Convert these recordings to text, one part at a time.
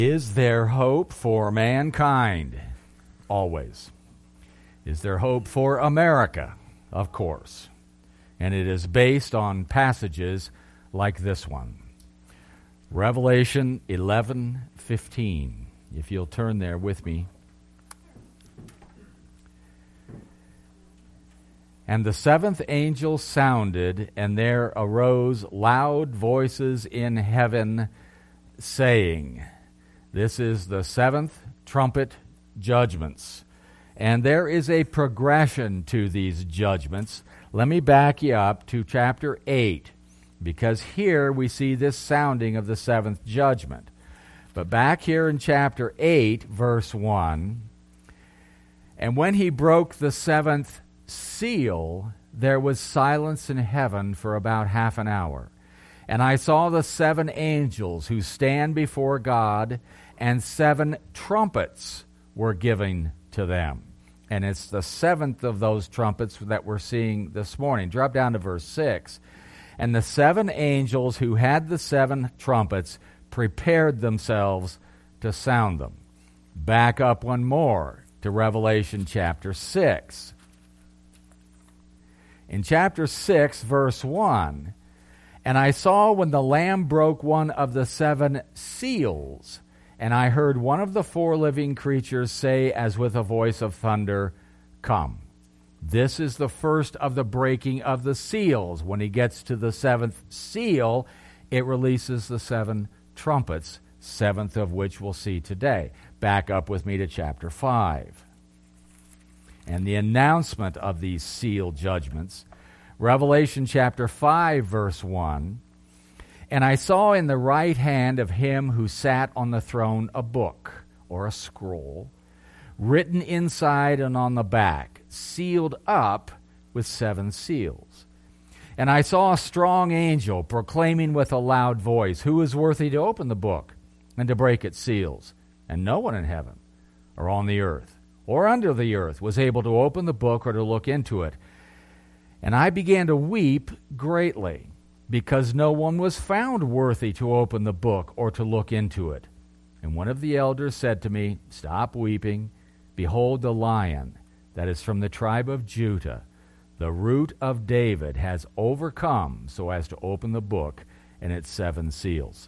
Is there hope for mankind? Always. Is there hope for America? Of course. And it is based on passages like this one. Revelation 11:15. If you'll turn there with me. And the seventh angel sounded, and there arose loud voices in heaven, saying, this is the seventh trumpet judgments. And there is a progression to these judgments. Let me back you up to chapter 8, because here we see this sounding of the seventh judgment. But back here in chapter 8, verse 1, and when he broke the seventh seal, there was silence in heaven for about half an hour. And I saw the seven angels who stand before God, and seven trumpets were given to them. And it's the seventh of those trumpets that we're seeing this morning. Drop down to verse 6. And the seven angels who had the seven trumpets prepared themselves to sound them. Back up one more to Revelation chapter 6. In chapter 6, verse 1, and I saw when the Lamb broke one of the seven seals, and I heard one of the four living creatures say, as with a voice of thunder, come. This is the first of the breaking of the seals. When he gets to the seventh seal, it releases the seven trumpets, seventh of which we'll see today. Back up with me to chapter 5. And the announcement of these seal judgments. Revelation chapter 5, verse 1. And I saw in the right hand of him who sat on the throne a book, or a scroll, written inside and on the back, sealed up with seven seals. And I saw a strong angel proclaiming with a loud voice, who is worthy to open the book and to break its seals? And no one in heaven, or on the earth, or under the earth, was able to open the book or to look into it. And I began to weep greatly, because no one was found worthy to open the book or to look into it. And one of the elders said to me, stop weeping. Behold, the Lion that is from the tribe of Judah, the root of David, has overcome so as to open the book and its seven seals.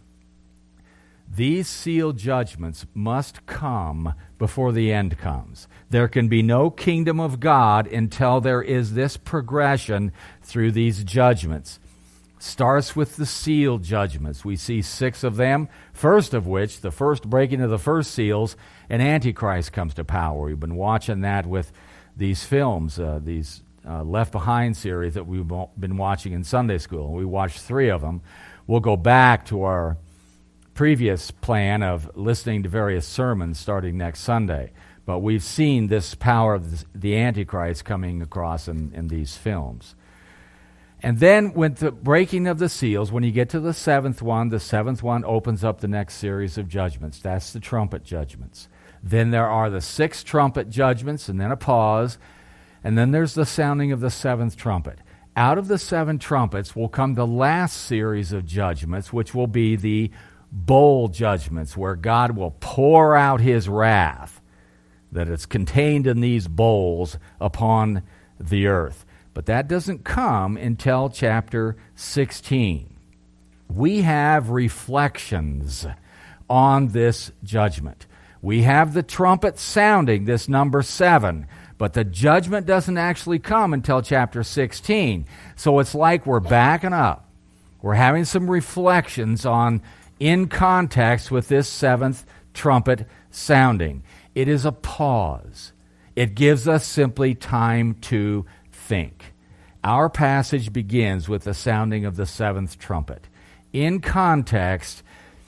These seal judgments must come before the end comes. There can be no kingdom of God until there is this progression through these judgments. Starts with the seal judgments. We see 6 of them, first of which, the first breaking of the first seals, an Antichrist comes to power. We've been watching that with these films, these Left Behind series that we've been watching in Sunday school. We watched 3 of them. We'll go back to our previous plan of listening to various sermons starting next Sunday. But we've seen this power of the Antichrist coming across in these films. And then with the breaking of the seals, when you get to the seventh one opens up the next series of judgments. That's the trumpet judgments. Then there are the 6 trumpet judgments, and then a pause. And then there's the sounding of the 7th trumpet. Out of the 7 trumpets will come the last series of judgments, which will be the bowl judgments, where God will pour out his wrath that is contained in these bowls upon the earth. But that doesn't come until chapter 16. We have reflections on this judgment. We have the trumpet sounding, this number 7, but the judgment doesn't actually come until chapter 16. So it's like we're backing up. We're having some reflections on in context with this 7th trumpet sounding. It is a pause. It gives us simply time to think. Our passage begins with the sounding of the 7th trumpet. In context,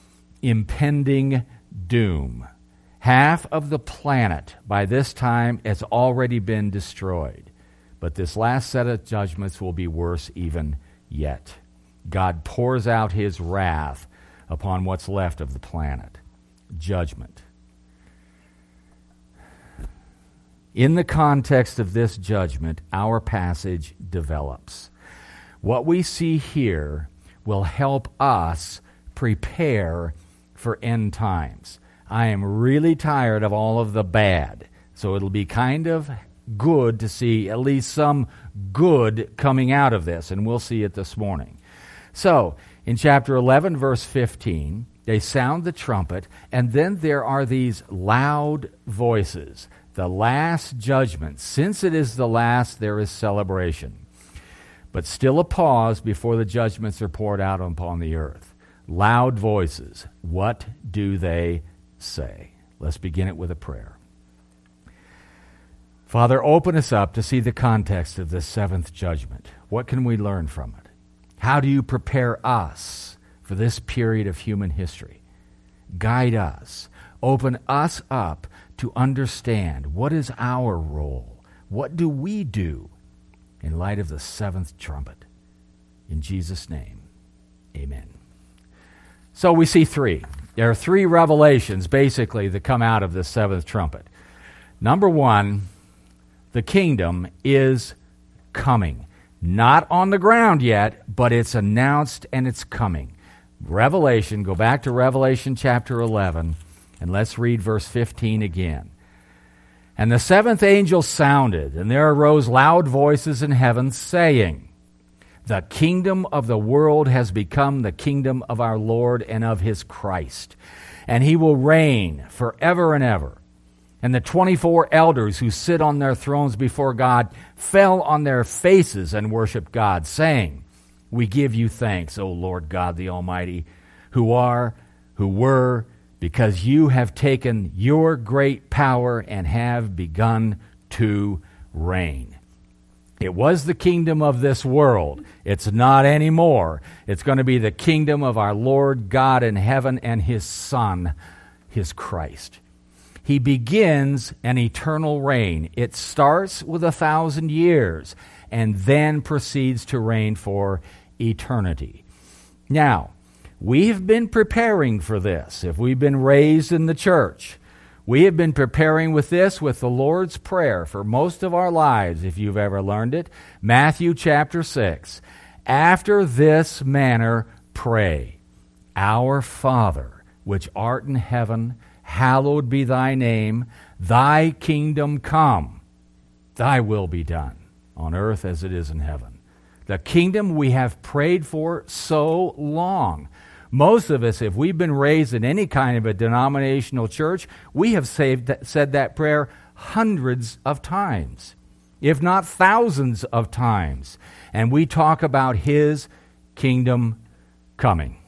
impending doom. Half of the planet by this time has already been destroyed. But this last set of judgments will be worse even yet. God pours out his wrath upon what's left of the planet. Judgment. In the context of this judgment, our passage develops. What we see here will help us prepare for end times. I am really tired of all of the bad. So it'll be kind of good to see at least some good coming out of this, and we'll see it this morning. So, in chapter 11, verse 15, they sound the trumpet, and then there are these loud voices. The last judgment. Since it is the last, there is celebration. But still a pause before the judgments are poured out upon the earth. Loud voices. What do they say? Let's begin it with a prayer. Father, open us up to see the context of this seventh judgment. What can we learn from it? How do you prepare us for this period of human history? Guide us. Open us up to understand what is our role. What do we do in light of the seventh trumpet? In Jesus' name, amen. So we see three. There are three revelations, basically, that come out of the seventh trumpet. Number one, the kingdom is coming. Not on the ground yet, but it's announced and it's coming. Revelation, go back to Revelation chapter 11, and let's read verse 15 again. And the seventh angel sounded, and there arose loud voices in heaven, saying, The kingdom of the world has become the kingdom of our Lord and of his Christ, and he will reign forever and ever. And the 24 elders who sit on their thrones before God fell on their faces and worshiped God, saying, We give you thanks, O Lord God the Almighty, who are, who were, because you have taken your great power and have begun to reign. It was the kingdom of this world. It's not anymore. It's going to be the kingdom of our Lord God in heaven and his Son, his Christ. He begins an eternal reign. It starts with 1,000 years and then proceeds to reign for eternity. Now, we have been preparing for this. If we've been raised in the church, we have been preparing with this with the Lord's Prayer for most of our lives, if you've ever learned it. Matthew chapter 6. After this manner pray, Our Father, which art in heaven, hallowed be thy name. Thy kingdom come. Thy will be done on earth as it is in heaven. The kingdom we have prayed for so long. Most of us, if we've been raised in any kind of a denominational church, we have said that prayer hundreds of times, if not thousands of times. And we talk about his kingdom coming.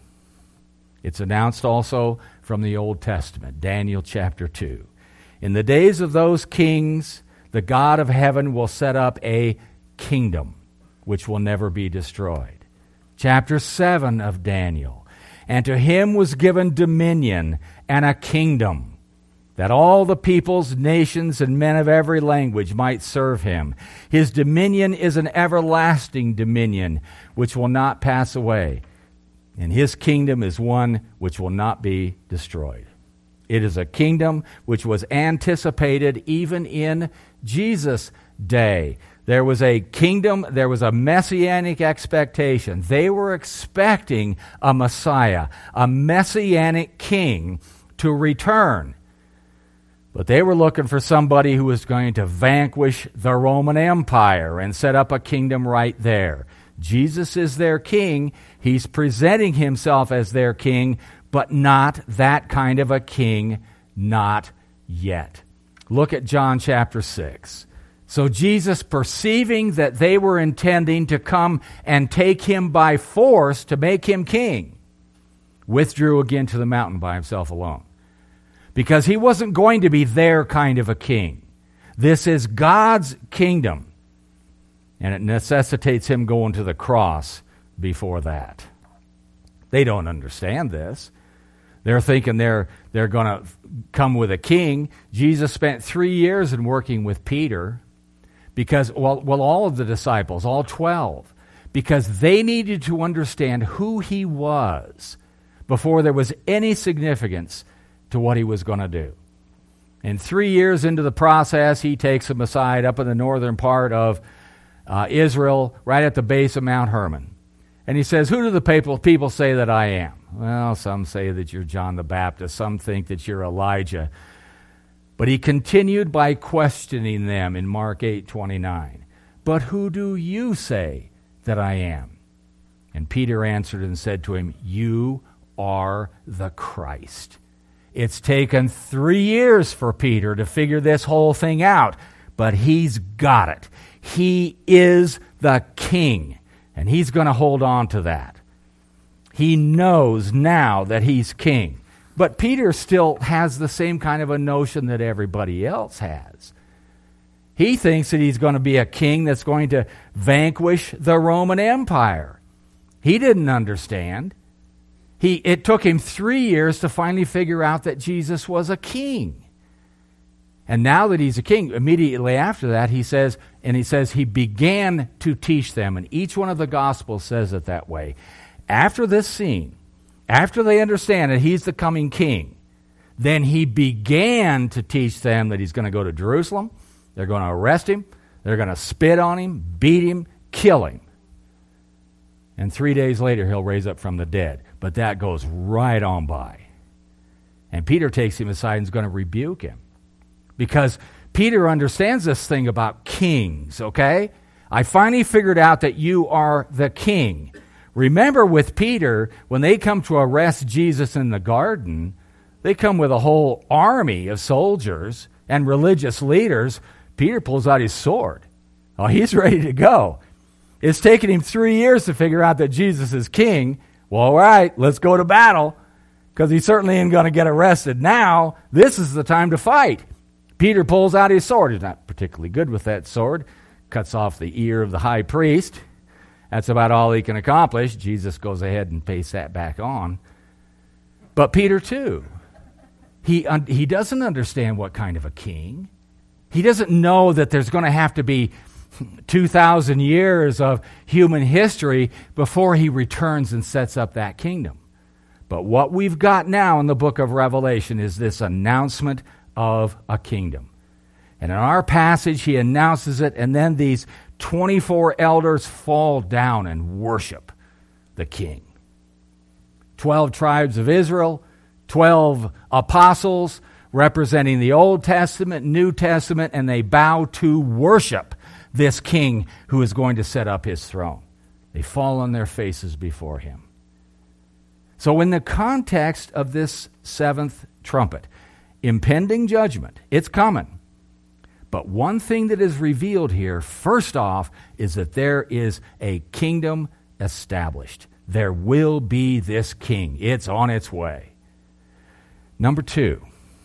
It's announced also from the Old Testament, Daniel chapter 2. In the days of those kings, the God of heaven will set up a kingdom which will never be destroyed. Chapter 7 of Daniel. And to him was given dominion and a kingdom, that all the peoples, nations, and men of every language might serve him. His dominion is an everlasting dominion which will not pass away, and his kingdom is one which will not be destroyed. It is a kingdom which was anticipated even in Jesus' day. There was a kingdom, there was a messianic expectation. They were expecting a Messiah, a messianic king to return. But they were looking for somebody who was going to vanquish the Roman Empire and set up a kingdom right there. Jesus is their king. He's presenting himself as their king, but not that kind of a king, not yet. Look at John chapter 6. So Jesus, perceiving that they were intending to come and take him by force to make him king, withdrew again to the mountain by himself alone. Because he wasn't going to be their kind of a king. This is God's kingdom. And it necessitates him going to the cross before that. They don't understand this. They're thinking they're going to come with a king. Jesus spent 3 years in working with Peter. Because, well, all of the disciples, all 12, because they needed to understand who he was before there was any significance to what he was going to do. And 3 years into the process, he takes them aside up in the northern part of Israel, right at the base of Mount Hermon. And he says, who do the people say that I am? Well, some say that you're John the Baptist. Some think that you're Elijah. But he continued by questioning them in Mark 8:29. But who do you say that I am? And Peter answered and said to him, you are the Christ. It's taken 3 years for Peter to figure this whole thing out, but he's got it. He is the King, and he's going to hold on to that. He knows now that he's king. But Peter still has the same kind of a notion that everybody else has. He thinks that he's going to be a king that's going to vanquish the Roman Empire. He didn't understand. It took him 3 years to finally figure out that Jesus was a king. And now that he's a king, immediately after that, he says he began to teach them. And each one of the Gospels says it that way. After this scene, after they understand that he's the coming king, then he began to teach them that he's going to go to Jerusalem. They're going to arrest him. They're going to spit on him, beat him, kill him. And 3 days later, he'll raise up from the dead. But that goes right on by. And Peter takes him aside and is going to rebuke him. Because Peter understands this thing about kings, okay? I finally figured out that you are the king. Remember with Peter, when they come to arrest Jesus in the garden, they come with a whole army of soldiers and religious leaders. Peter pulls out his sword. Oh, he's ready to go. It's taken him 3 years to figure out that Jesus is king. Well, all right, let's go to battle, because he certainly ain't going to get arrested now. This is the time to fight. Peter pulls out his sword. He's not particularly good with that sword. Cuts off the ear of the high priest. That's about all he can accomplish. Jesus goes ahead and pastes that back on. But Peter, too, he doesn't understand what kind of a king. He doesn't know that there's going to have to be 2,000 years of human history before he returns and sets up that kingdom. But what we've got now in the book of Revelation is this announcement of a kingdom. And in our passage, he announces it, and then these 24 elders fall down and worship the king. 12 tribes of Israel, 12 apostles representing the Old Testament, New Testament, and they bow to worship this king who is going to set up his throne. They fall on their faces before him. So in the context of this seventh trumpet, impending judgment, it's coming. But one thing that is revealed here, first off, is that there is a kingdom established. There will be this king. It's on its way. Number two,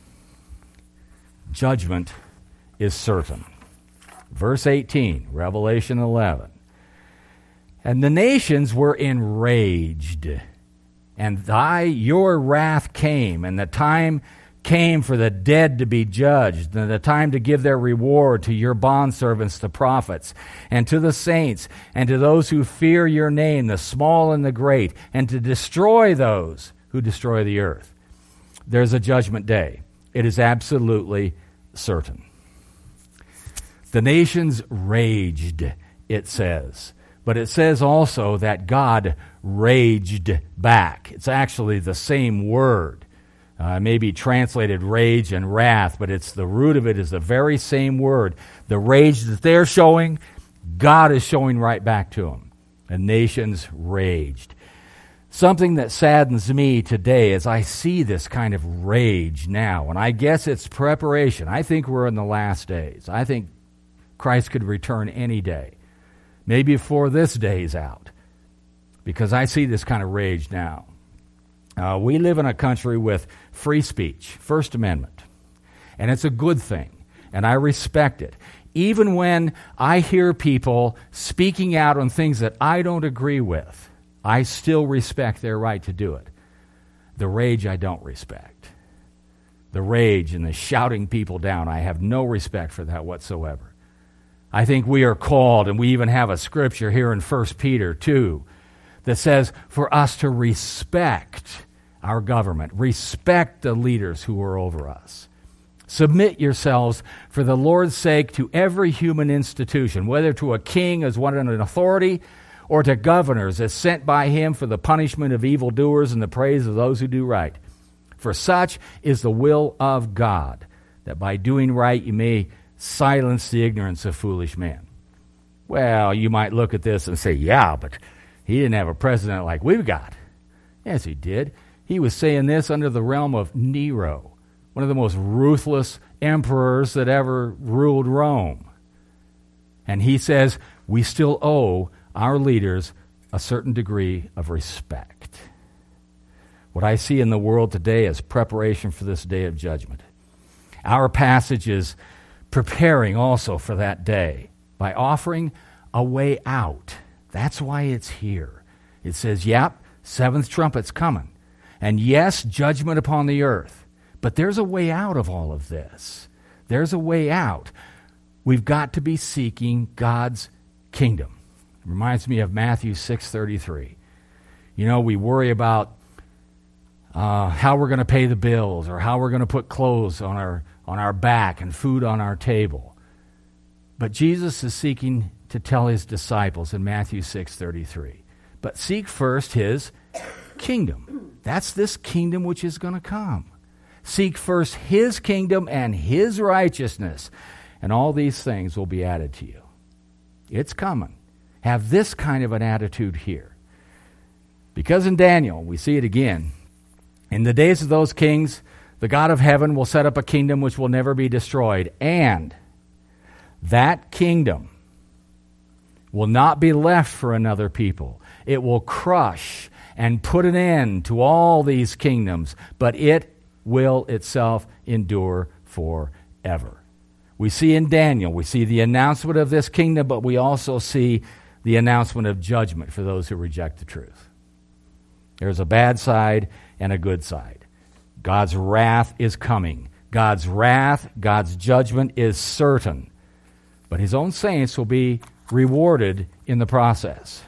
judgment is certain. Verse 18, Revelation 11. And the nations were enraged, and your wrath came, and the time came for the dead to be judged, and the time to give their reward to your bondservants, the prophets, and to the saints, and to those who fear your name, the small and the great, and to destroy those who destroy the earth. There's a judgment day. It is absolutely certain. The nations raged, it says. But it says also that God raged back. It's actually the same word. Maybe translated rage and wrath, but it's the root of it is the very same word. The rage that they're showing, God is showing right back to them. The nations raged. Something that saddens me today is I see this kind of rage now, and I guess it's preparation. I think we're in the last days. I think Christ could return any day, maybe before this day is out, because I see this kind of rage now. We live in a country with free speech, First Amendment, and it's a good thing, and I respect it. Even when I hear people speaking out on things that I don't agree with, I still respect their right to do it. The rage I don't respect. The rage and the shouting people down, I have no respect for that whatsoever. I think we are called, and we even have a scripture here in 1 Peter 2 that says for us to respect our government, respect the leaders who are over us. Submit yourselves for the Lord's sake to every human institution, whether to a king as one in an authority or to governors as sent by him for the punishment of evildoers and the praise of those who do right. For such is the will of God, that by doing right you may silence the ignorance of foolish men. Well, you might look at this and say, yeah, but he didn't have a president like we've got. Yes, he did. He was saying this under the realm of Nero, one of the most ruthless emperors that ever ruled Rome. And he says we still owe our leaders a certain degree of respect. What I see in the world today is preparation for this day of judgment. Our passage is preparing also for that day by offering a way out. That's why it's here. It says, yep, seventh trumpet's coming. And yes, judgment upon the earth. But there's a way out of all of this. There's a way out. We've got to be seeking God's kingdom. It reminds me of Matthew 6:33. You know, we worry about how we're going to pay the bills or how we're going to put clothes on our back and food on our table. But Jesus is seeking to tell his disciples in Matthew 6:33, but seek first his kingdom. That's this kingdom which is going to come. Seek first his kingdom and his righteousness, and all these things will be added to you. It's coming. Have this kind of an attitude here. Because in Daniel, we see it again. In the days of those kings, the God of heaven will set up a kingdom which will never be destroyed. And that kingdom will not be left for another people. It will crush and put an end to all these kingdoms, but it will itself endure forever. We see in Daniel, we see the announcement of this kingdom, but we also see the announcement of judgment for those who reject the truth. There's a bad side and a good side. God's wrath is coming. God's wrath, God's judgment is certain. But his own saints will be rewarded in the process.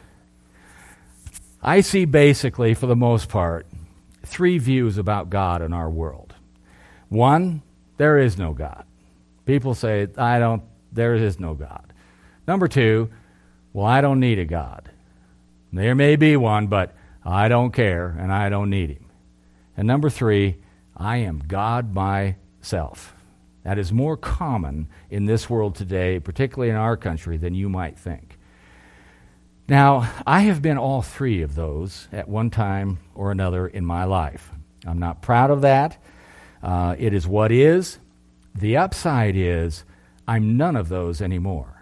I see basically, for the most part, three views about God in our world. One, there is no God. People say, there is no God. Number two, well, I don't need a God. There may be one, but I don't care and I don't need him. And number three, I am God myself. That is more common in this world today, particularly in our country, than you might think. Now, I have been all three of those at one time or another in my life. I'm not proud of that. It is what is. The upside is I'm none of those anymore.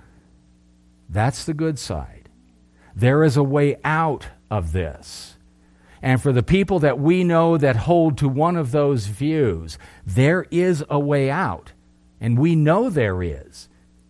That's the good side. There is a way out of this. And for the people that we know that hold to one of those views, there is a way out. And we know there is.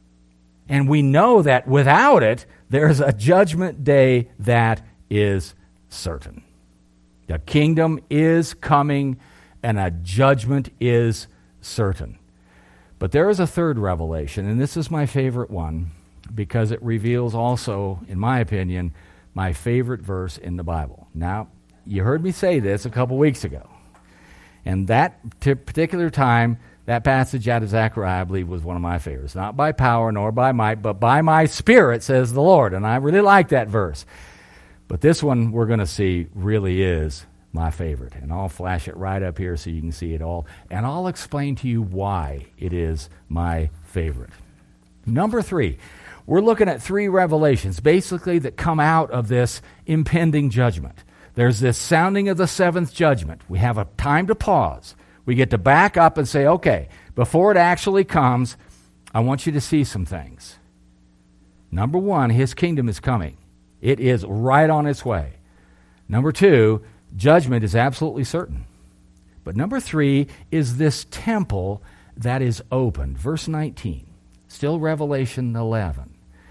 And we know that without it, there's a judgment day that is certain. The kingdom is coming and a judgment is certain. But there is a third revelation, and this is my favorite one because it reveals also, in my opinion, my favorite verse in the Bible. Now, you heard me say this a couple weeks ago. And that particular time, that passage out of Zechariah, I believe, was one of my favorites. Not by power nor by might, but by my Spirit, says the Lord. And I really like that verse. But this one we're going to see really is my favorite. And I'll flash it right up here so you can see it all. And I'll explain to you why it is my favorite. Number 3, we're looking at 3 revelations, basically, that come out of this impending judgment. There's this sounding of the 7th judgment. We have a time to pause. We get to back up and say, okay, before it actually comes, I want you to see some things. Number 1, his kingdom is coming. It is right on its way. Number 2, judgment is absolutely certain. But number 3 is this temple that is opened. Verse 19, still Revelation 11.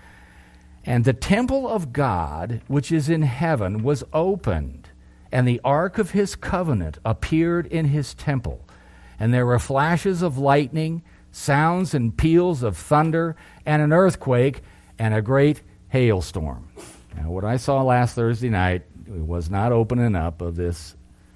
And the temple of God, which is in heaven, was opened, and the ark of his covenant appeared in his temple. And there were flashes of lightning, sounds and peals of thunder, and an earthquake, and a great hailstorm. Now, what I saw last Thursday night was not opening up of this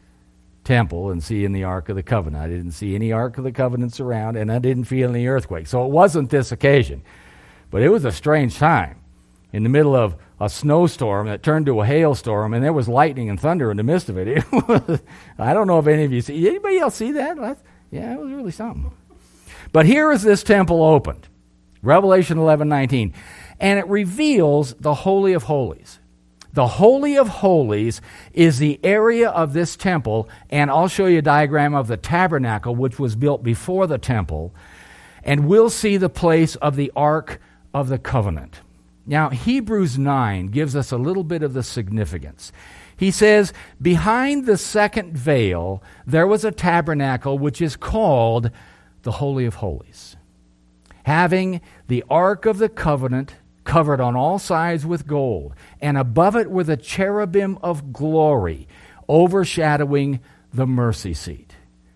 temple and seeing the Ark of the Covenant. I didn't see any Ark of the Covenants around, and I didn't feel any earthquake. So it wasn't this occasion. But it was a strange time. In the middle of a snowstorm that turned to a hailstorm, and there was lightning and thunder in the midst of it. I don't know if any of you see. Anybody else see that? Yeah, it was really something. But here is this temple opened, Revelation 11:19, and it reveals the Holy of Holies. The Holy of Holies is the area of this temple, and I'll show you a diagram of the tabernacle, which was built before the temple, and we'll see the place of the Ark of the Covenant. Now, Hebrews 9 gives us a little bit of the significance. He says, behind the second veil, there was a tabernacle which is called the Holy of Holies, having the Ark of the Covenant covered on all sides with gold, and above it were the cherubim of glory, overshadowing the mercy seat.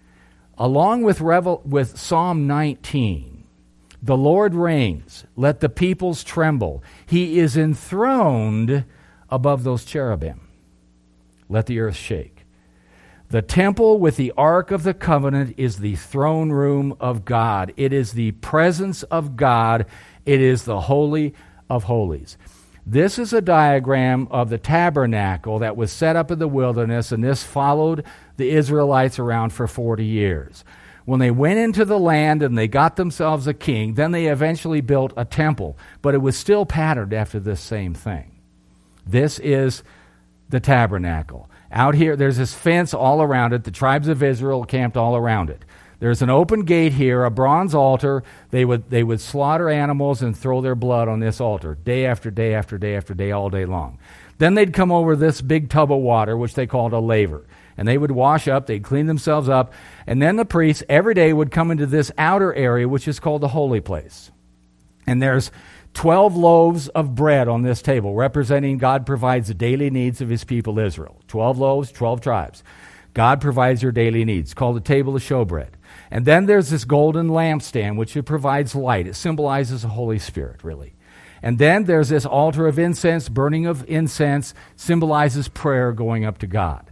Along with Psalm 19, the Lord reigns, let the peoples tremble. He is enthroned above those cherubim. Let the earth shake. The temple with the Ark of the Covenant is the throne room of God. It is the presence of God. It is the Holy of Holies. This is a diagram of the tabernacle that was set up in the wilderness, and this followed the Israelites around for 40 years. When they went into the land and they got themselves a king, then they eventually built a temple, but it was still patterned after this same thing. This is the tabernacle. Out here, there's this fence all around it. The tribes of Israel camped all around it. There's an open gate here, a bronze altar. They would slaughter animals and throw their blood on this altar day after day after day after day, all day long. Then they'd come over this big tub of water, which they called a laver. And they would wash up, they'd clean themselves up, and then the priests every day would come into this outer area, which is called the holy place. And there's 12 loaves of bread on this table, representing God provides the daily needs of his people Israel. 12 loaves, 12 tribes. God provides your daily needs, called the table of showbread. And then there's this golden lampstand, which it provides light. It symbolizes the Holy Spirit, really. And then there's this altar of incense, burning of incense, symbolizes prayer going up to God.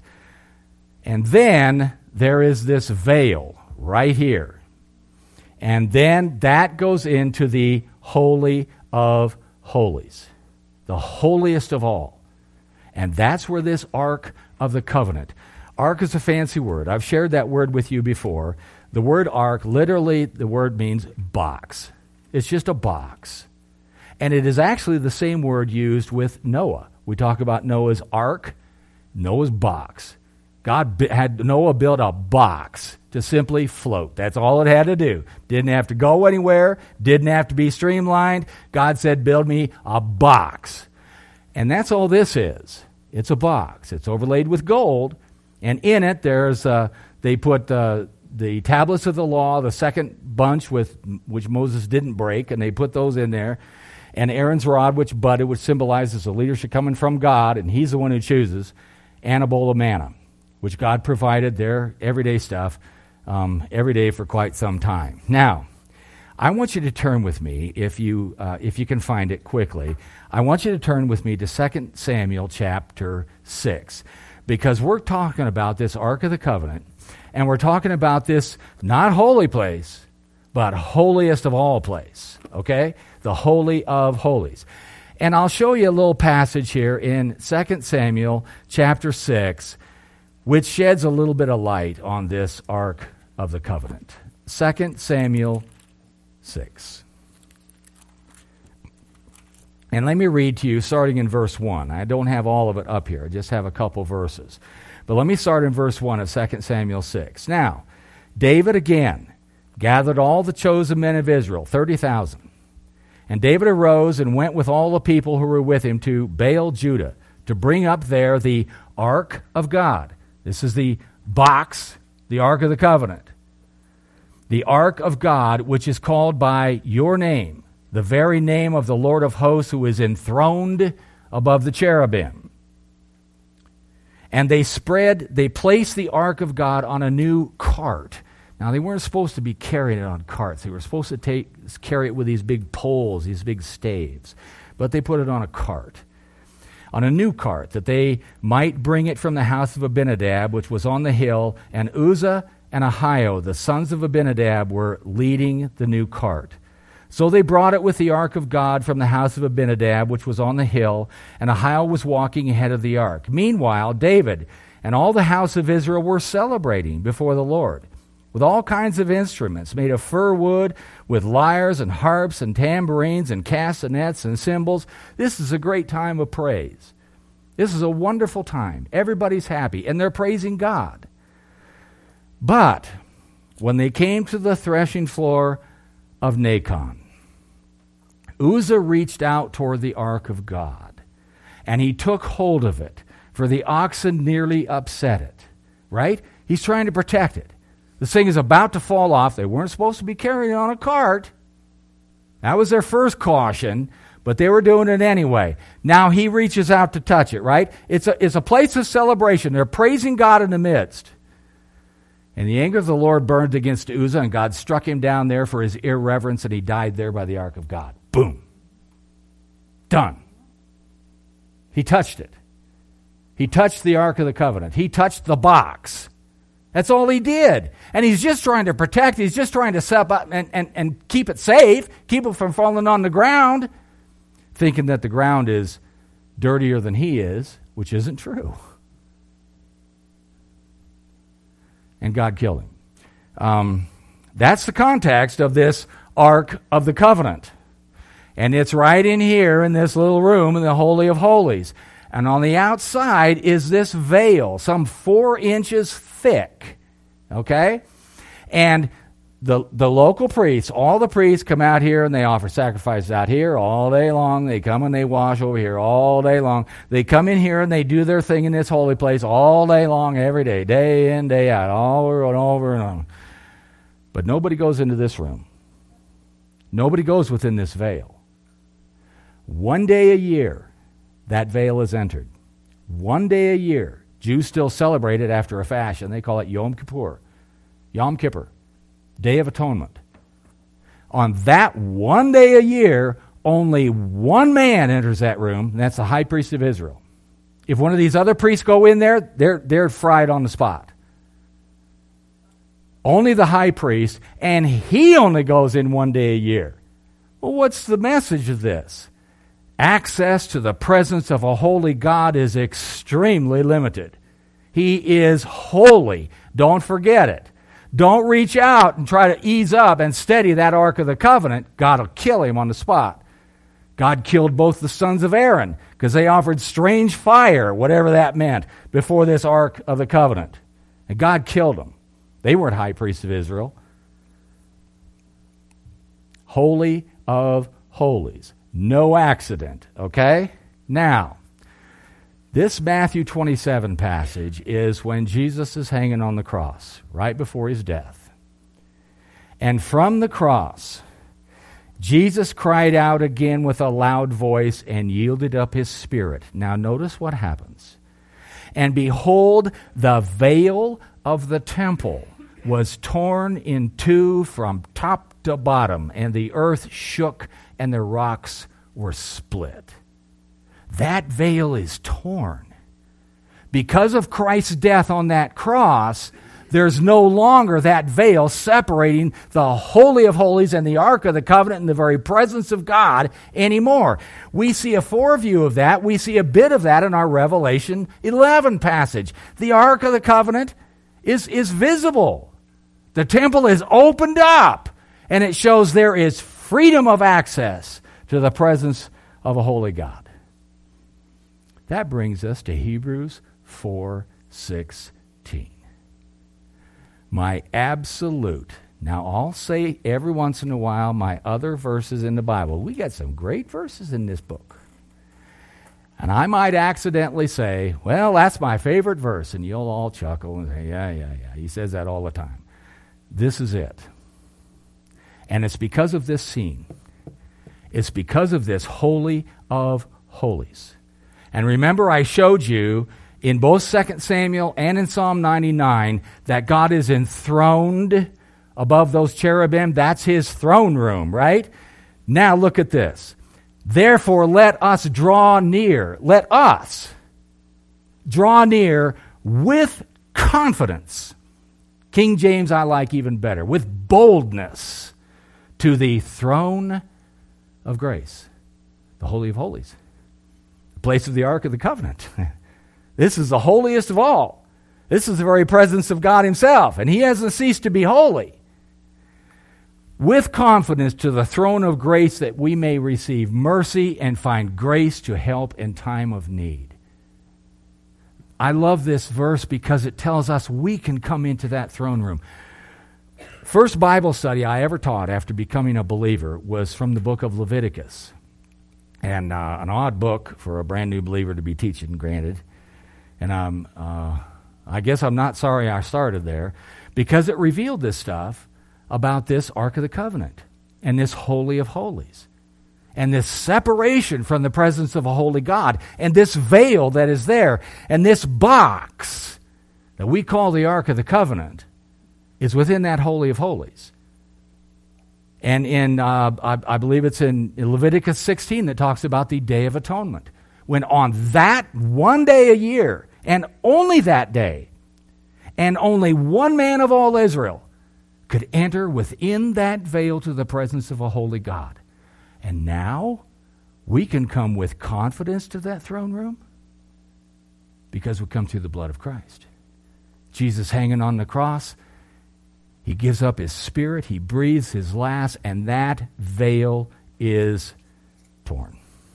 And then there is this veil right here. And then that goes into the Holy of Holies, the holiest of all. And that's where this Ark of the Covenant. Ark is a fancy word. I've shared that word with you before. The word ark, literally, the word means box. It's just a box. And it is actually the same word used with Noah. We talk about Noah's ark, Noah's box. God had Noah build a box to simply float. That's all it had to do. Didn't have to go anywhere. Didn't have to be streamlined. God said, build me a box. And that's all this is. It's a box. It's overlaid with gold. And in it, they put the tablets of the law, the second bunch which Moses didn't break, and they put those in there. And Aaron's rod, which budded, which symbolizes the leadership coming from God, and he's the one who chooses, and a bowl of manna, which God provided their everyday stuff every day for quite some time. Now, I want you to turn with me, if you can find it quickly, I want you to turn with me to 2 Samuel chapter 6, because we're talking about this Ark of the Covenant, and we're talking about this not holy place, but holiest of all place, okay? The Holy of Holies. And I'll show you a little passage here in 2 Samuel chapter 6, which sheds a little bit of light on this Ark of the Covenant. 2 Samuel 6. And let me read to you starting in verse 1. I don't have all of it up here. I just have a couple verses. But let me start in verse 1 of 2 Samuel 6. Now, David again gathered all the chosen men of Israel, 30,000. And David arose and went with all the people who were with him to Baal Judah to bring up there the Ark of God. This is the box, the Ark of the Covenant. The Ark of God, which is called by your name, the very name of the Lord of hosts, who is enthroned above the cherubim. And they placed the Ark of God on a new cart. Now, they weren't supposed to be carrying it on carts. They were supposed to carry it with these big poles, these big staves. But they put it on a cart, on a new cart, that they might bring it from the house of Abinadab, which was on the hill, and Uzzah and Ahio, the sons of Abinadab, were leading the new cart. So they brought it with the ark of God from the house of Abinadab, which was on the hill, and Ahiel was walking ahead of the ark. Meanwhile, David and all the house of Israel were celebrating before the Lord with all kinds of instruments made of fir wood, with lyres and harps and tambourines and castanets and cymbals. This is a great time of praise. This is a wonderful time. Everybody's happy, and they're praising God. But when they came to the threshing floor of Nacon, Uzzah reached out toward the ark of God, and he took hold of it, for the oxen nearly upset it. Right? He's trying to protect it. This thing is about to fall off. They weren't supposed to be carrying it on a cart. That was their first caution, but they were doing it anyway. Now he reaches out to touch it, right? It's a place of celebration. They're praising God in the midst. And the anger of the Lord burned against Uzzah, and God struck him down there for his irreverence, and he died there by the ark of God. Boom. Done. He touched it. He touched the Ark of the Covenant. He touched the box. That's all he did. And he's just trying to protect. He's just trying to set up and keep it safe, keep it from falling on the ground, thinking that the ground is dirtier than he is, which isn't true. And God killed him. That's the context of this Ark of the Covenant. And it's right in here in this little room in the Holy of Holies. And on the outside is this veil, some 4 inches thick. Okay? And the local priests, all the priests come out here and they offer sacrifices out here all day long. They come and they wash over here all day long. They come in here and they do their thing in this holy place all day long, every day, day in, day out, over and over and over. But nobody goes into this room. Nobody goes within this veil. One day a year, that veil is entered. One day a year. Jews still celebrate it after a fashion. They call it Yom Kippur. Yom Kippur. Day of Atonement. On that one day a year, only one man enters that room, and that's the high priest of Israel. If one of these other priests go in there, they're fried on the spot. Only the high priest, and he only goes in one day a year. Well, what's the message of this? Access to the presence of a holy God is extremely limited. He is holy. Don't forget it. Don't reach out and try to ease up and steady that Ark of the Covenant. God will kill him on the spot. God killed both the sons of Aaron because they offered strange fire, whatever that meant, before this Ark of the Covenant. And God killed them. They weren't high priests of Israel. Holy of Holies. No accident, okay? Now, this Matthew 27 passage is when Jesus is hanging on the cross, right before his death. And from the cross, Jesus cried out again with a loud voice and yielded up his spirit. Now notice what happens. And behold, the veil of the temple was torn in two from top to bottom, and the earth shook and the rocks were split. That veil is torn. Because of Christ's death on that cross, there's no longer that veil separating the Holy of Holies and the Ark of the Covenant in the very presence of God anymore. We see a foreview of that. We see a bit of that in our Revelation 11 passage. The Ark of the Covenant is visible. The temple is opened up, and it shows there is freedom of access to the presence of a holy God. That brings us to Hebrews 4:16. My absolute. Now, I'll say every once in a while my other verses in the Bible. We got some great verses in this book. And I might accidentally say, well, that's my favorite verse. And you'll all chuckle and say, yeah. He says that all the time. This is it. And it's because of this scene. It's because of this Holy of Holies. And remember, I showed you in both 2 Samuel and in Psalm 99 that God is enthroned above those cherubim. That's his throne room, right? Now look at this. Therefore, let us draw near. Let us draw near with confidence. King James I like even better. With boldness to the throne of grace, the Holy of Holies, the place of the Ark of the Covenant. This is the holiest of all. This is the very presence of God himself, and he hasn't ceased to be holy. With confidence to the throne of grace that we may receive mercy and find grace to help in time of need. I love this verse because it tells us we can come into that throne room. First Bible study I ever taught after becoming a believer was from the book of Leviticus. And an odd book for a brand new believer to be teaching, granted. And I guess I'm not sorry I started there, because it revealed this stuff about this Ark of the Covenant and this Holy of Holies and this separation from the presence of a holy God and this veil that is there and this box that we call the Ark of the Covenant is within that Holy of Holies. And in, I believe it's in Leviticus 16 that talks about the Day of Atonement, when on that one day a year, and only that day, and only one man of all Israel could enter within that veil to the presence of a holy God. And now we can come with confidence to that throne room because we come through the blood of Christ. Jesus hanging on the cross, he gives up his spirit, he breathes his last, and that veil is torn.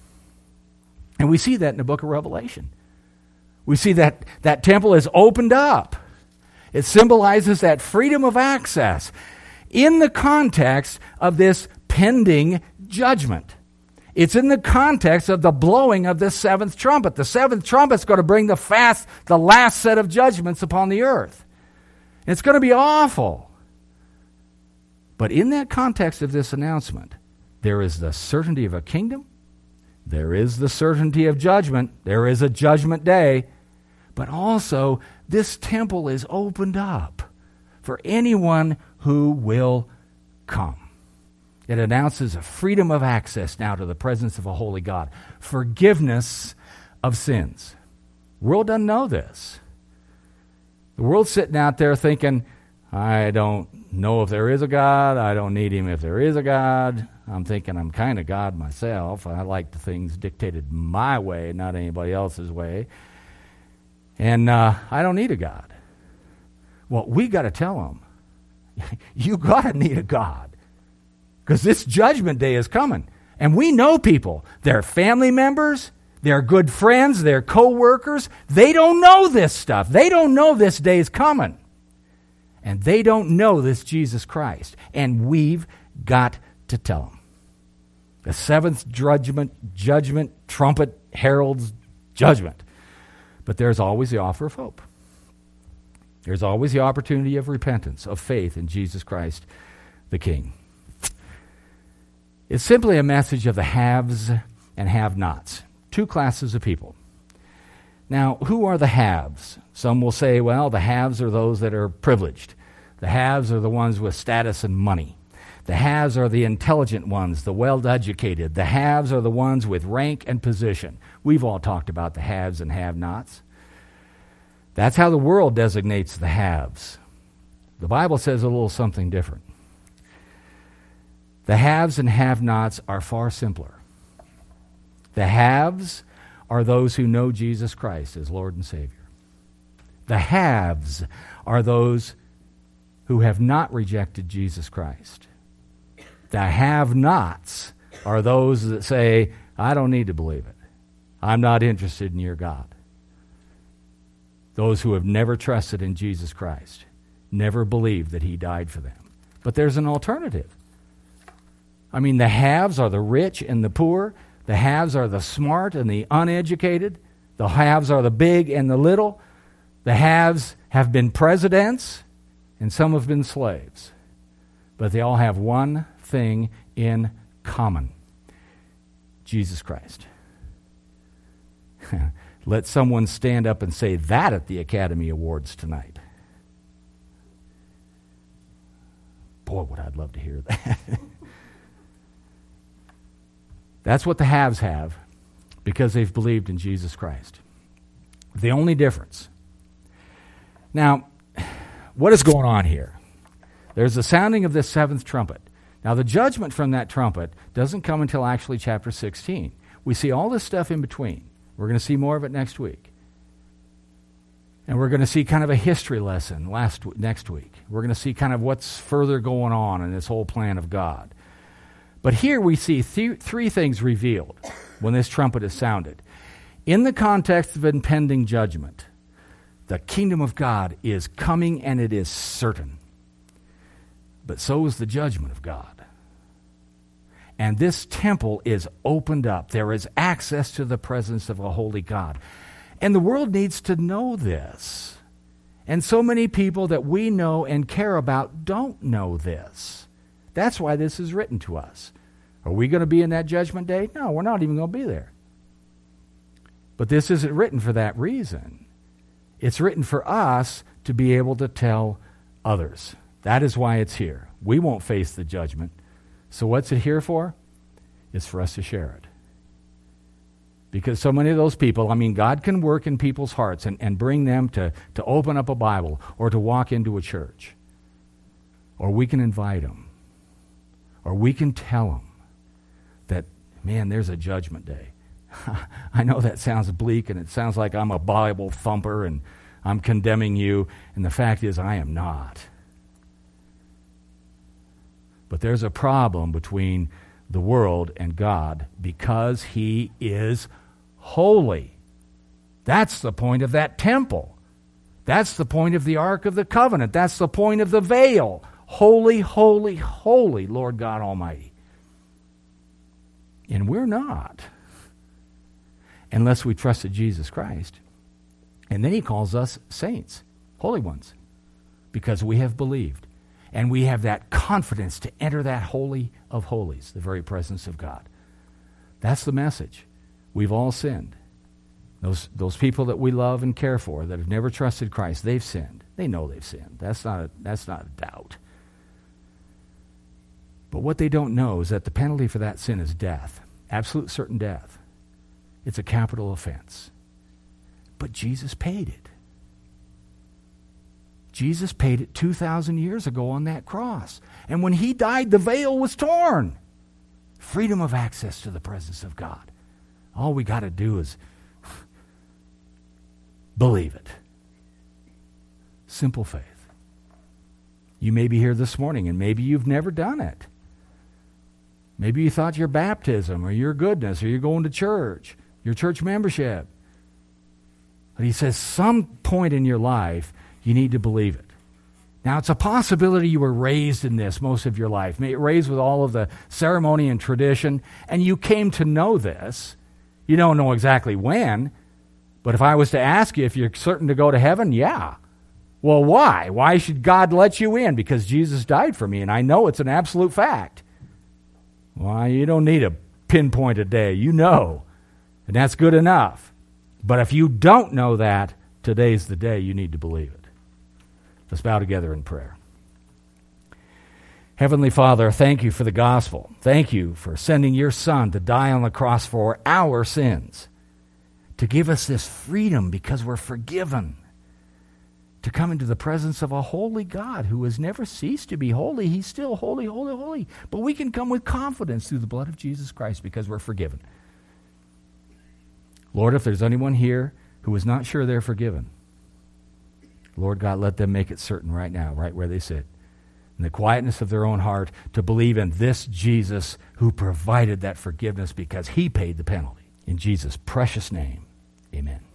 And we see that in the book of Revelation. We see that that temple is opened up. It symbolizes that freedom of access in the context of this pending judgment. It's in the context of the blowing of this seventh trumpet. The seventh trumpet's going to bring the last set of judgments upon the earth. And it's going to be awful. But in that context of this announcement, there is the certainty of a kingdom. There is the certainty of judgment. There is a judgment day. But also, this temple is opened up for anyone who will come. It announces a freedom of access now to the presence of a holy God. Forgiveness of sins. The world doesn't know this. The world's sitting out there thinking, I don't know if there is a God. I don't need him if there is a God. I'm thinking I'm kind of God myself. I like the things dictated my way, not anybody else's way. And I don't need a God. Well, we got to tell them, you got to need a God. Because this judgment day is coming. And we know people. They're family members. They're good friends. They're co-workers. They don't know this stuff. They don't know this day is coming. And they don't know this Jesus Christ. And we've got to tell them. The seventh judgment, trumpet heralds judgment. But there's always the offer of hope. There's always the opportunity of repentance, of faith in Jesus Christ, the King. It's simply a message of the haves and have-nots, two classes of people. Now, who are the haves? Some will say, well, the haves are those that are privileged. The haves are the ones with status and money. The haves are the intelligent ones, the well-educated. The haves are the ones with rank and position. We've all talked about the haves and have-nots. That's how the world designates the haves. The Bible says a little something different. The haves and have-nots are far simpler. The haves are those who know Jesus Christ as Lord and Savior. The haves are those who have not rejected Jesus Christ. The have-nots are those that say, I don't need to believe it. I'm not interested in your God. Those who have never trusted in Jesus Christ, never believed that he died for them. But there's an alternative. I mean, the haves are the rich and the poor. The haves are the smart and the uneducated. The haves are the big and the little. The haves have been presidents, and some have been slaves. But they all have one thing in common: Jesus Christ. Let someone stand up and say that at the Academy Awards tonight. Boy, would I'd love to hear that. That's what the haves have, because they've believed in Jesus Christ. The only difference. Now, what is going on here? There's the sounding of this seventh trumpet. Now, the judgment from that trumpet doesn't come until actually chapter 16. We see all this stuff in between. We're going to see more of it next week. And we're going to see kind of a history lesson next week. We're going to see kind of what's further going on in this whole plan of God. But here we see three things revealed when this trumpet is sounded. In the context of impending judgment, the kingdom of God is coming and it is certain. But so is the judgment of God. And this temple is opened up. There is access to the presence of a holy God. And the world needs to know this. And so many people that we know and care about don't know this. That's why this is written to us. Are we going to be in that judgment day? No, we're not even going to be there. But this isn't written for that reason. It's written for us to be able to tell others. That is why it's here. We won't face the judgment. So what's it here for? It's for us to share it. Because so many of those people, God can work in people's hearts and bring them to open up a Bible or to walk into a church. Or we can invite them. Or we can tell them that, man, there's a judgment day. I know that sounds bleak and it sounds like I'm a Bible thumper and I'm condemning you. And the fact is, I am not. But there's a problem between the world and God because He is holy. That's the point of that temple. That's the point of the Ark of the Covenant. That's the point of the veil. Holy, holy, holy, Lord God Almighty. And we're not. Unless we trusted Jesus Christ. And then He calls us saints, holy ones, because we have believed. And we have that confidence to enter that holy of holies, the very presence of God. That's the message. We've all sinned. Those people that we love and care for that have never trusted Christ, they've sinned. They know they've sinned. That's not a doubt. But what they don't know is that the penalty for that sin is death, absolute certain death. It's a capital offense. But Jesus paid it. Jesus paid it 2,000 years ago on that cross. And when He died, the veil was torn. Freedom of access to the presence of God. All we got to do is believe it. Simple faith. You may be here this morning and maybe you've never done it. Maybe you thought your baptism or your goodness or you're going to church, your church membership. But He says some point in your life you need to believe it. Now, it's a possibility you were raised in this most of your life, raised with all of the ceremony and tradition, and you came to know this. You don't know exactly when, but if I was to ask you if you're certain to go to heaven, yeah. Well, why? Why should God let you in? Because Jesus died for me, and I know it's an absolute fact. Well, you don't need to pinpoint a day. You know, and that's good enough. But if you don't know that, today's the day you need to believe it. Let's bow together in prayer. Heavenly Father, thank You for the gospel. Thank You for sending Your Son to die on the cross for our sins, to give us this freedom because we're forgiven, to come into the presence of a holy God who has never ceased to be holy. He's still holy, holy, holy. But we can come with confidence through the blood of Jesus Christ because we're forgiven. Lord, if there's anyone here who is not sure they're forgiven, Lord God, let them make it certain right now, right where they sit, in the quietness of their own heart, to believe in this Jesus who provided that forgiveness because He paid the penalty. In Jesus' precious name, amen.